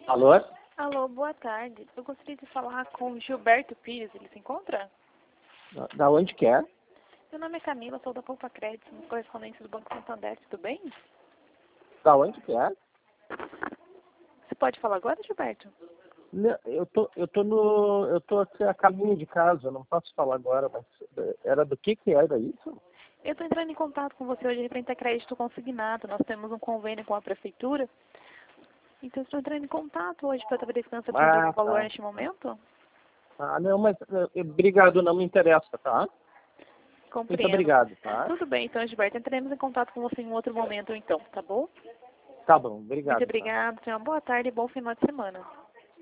Alô? Alô, boa tarde. Eu gostaria de falar com o Gilberto Pires. Ele se encontra? Da onde que é? Meu nome é Camila, sou da Poupa Crédito, no correspondente do Banco Santander. Tudo bem? Da onde que é? Você pode falar agora, Gilberto? Eu tô aqui a caminho de casa, eu não posso falar agora, mas era do que era isso? Eu estou entrando em contato com você hoje referente a crédito consignado. Nós temos um convênio com a prefeitura. Então, estou entrando em contato hoje para saber se você atingiu algum valor Tá. neste momento. Ah, não, mas obrigado, não me interessa, tá? Muito Compreendo. obrigado, tá? Tudo bem, então, Gilberto. Entraremos em contato com você em um outro momento, então, tá bom? Tá bom, Muito obrigado, tá? obrigada. Tenha uma boa tarde e bom final de semana.